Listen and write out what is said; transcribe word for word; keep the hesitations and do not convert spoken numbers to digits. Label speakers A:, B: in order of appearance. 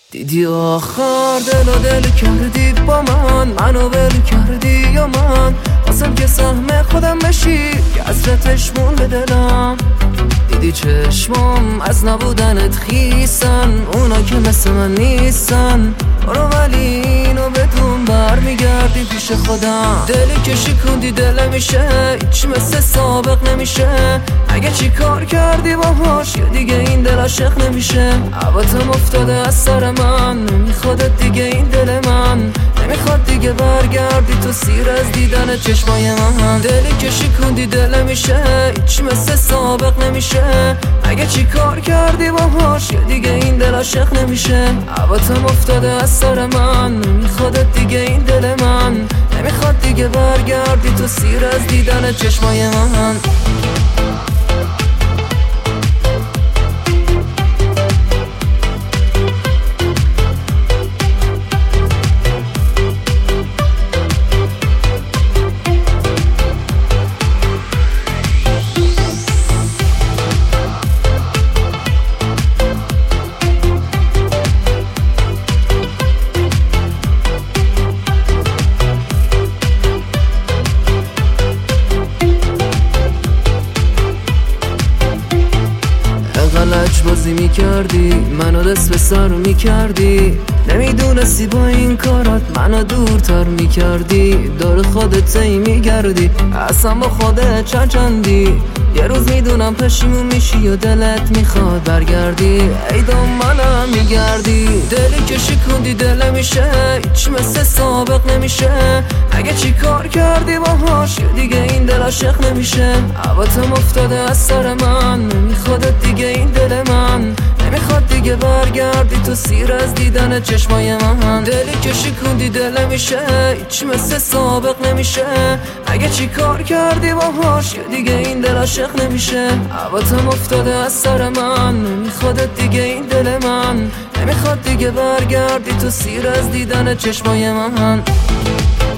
A: دیدی آخر دل و دل کردی با من، منو ول کردی یا من خواستم که سهم خودم بشی که حسرتش مون به دلم. دیدی چشمام از نبودنت خیسن، اونا که مثل من نیستن. برو ولی اینو بدون برمیگردی پیش خودم. دلی که شکوندی دل میشه هیچ مثل سابق نمیشه. اگه چی کار کردی باهاش یا دیگه این دل عاشق نمیشه. عباتم افتاده از سر من، نمیخوادت دیگه این دل من. نمیخواد دیگه برگردی تو سیر از دیدن چشمای من. دلی که شکوندی دل میشه هیچ مثل سابق نمیشه. اگه چی کار کردی باهاش یا دیگه این دل عاشق نمیشه. عباتم افتاده از سر من، نمیخوادت دیگه این دل من. نمیخواد دیگه برگردی تو سیر از دیدن چشمای من. غلط بازی میکردی، منو دست به سر میکردی. نمیدونستی با این کارات منو دورتر میکردی. دور خودت ای میگردی، اصلا با خودت چچندی. یه روز میدونم پشیمون میشی و دلت میخواد برگردی. ای دنبالم میگردی. دلی که شکوندی دل میشه هیچ مثل سابق نمیشه. اگه چی کار کردی باهاش یا دیگه این دل عاشق نمیشه. عباتم افتاده از سر من، نمیخوادت دیگه این دل من. نمیخواد دیگه برگردی تو سیر از دیدن چشمای من. دلی که شکوندی دل میشه هیچ مثل سابق نمیشه. اگه چی کار کردی باهاش یا دیگه این دل عاشق نمیشه. عباتم افتاده از سر من، نمیخوادت دیگه این دل من. نمیخواد دیگه برگردی تو سیر از دیدن چشمای من.